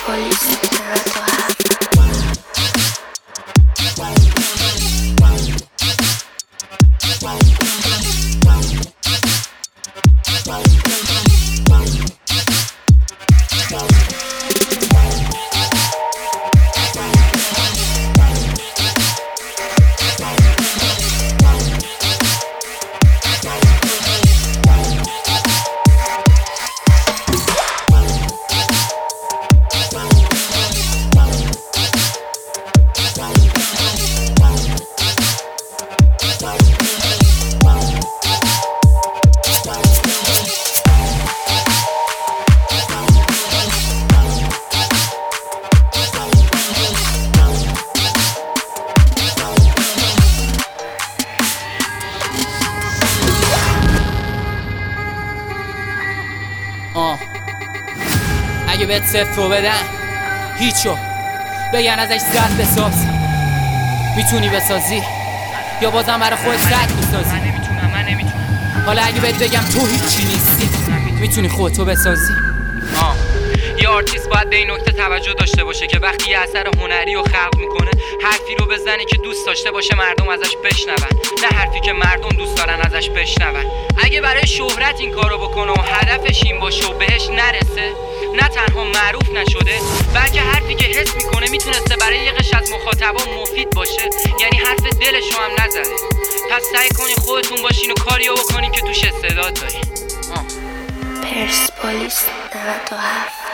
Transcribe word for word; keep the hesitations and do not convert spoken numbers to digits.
پرسپولیس نود و هفت. آه اگه بهت صفر رو بدن هیچو بگن ازش زد بساز، میتونی بسازی یا بازم برای خودت زد بسازی؟ من نمیتونم من نمیتونم حالا اگه بهت بگم تو هیچی نیستی میتونی خودتو بسازی؟ آه یه آرتیست باید به این نکته توجه داشته باشه که وقتی یه اثر هنری رو خلق میکنه حرفی رو بزنه که دوست داشته باشه مردم ازش بشنون، نه حرفی که مردم دوست دارن ازش بشنون. اگه برای شهرت این کارو بکنه و هدفش این باشه و بهش نرسه، نه تنها معروف نشده بلکه حرفی که حس میکنه میتونسته برای یه قشر از مخاطبا مفید باشه، یعنی حرف دلشو هم نزده. پس سعی کنین خودتون باشین و کاریو بکنین که توش استعداد دارین. پرسپولیس نود و هفت.